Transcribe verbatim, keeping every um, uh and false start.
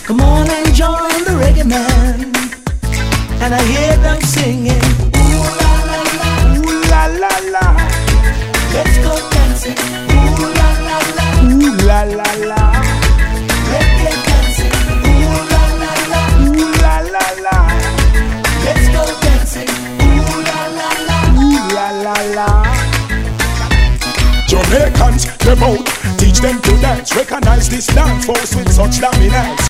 Come on and join the reggae man. And I hear them singing, ooh la la la, ooh la la la. Let's go dancing, ooh la la la, ooh la la la. Reggae dancing, ooh la la la, ooh la la la. Let's go dancing, ooh la la la, ooh la la la. Jamaicans, them out, teach them to dance. Recognize this dance force with such dominance.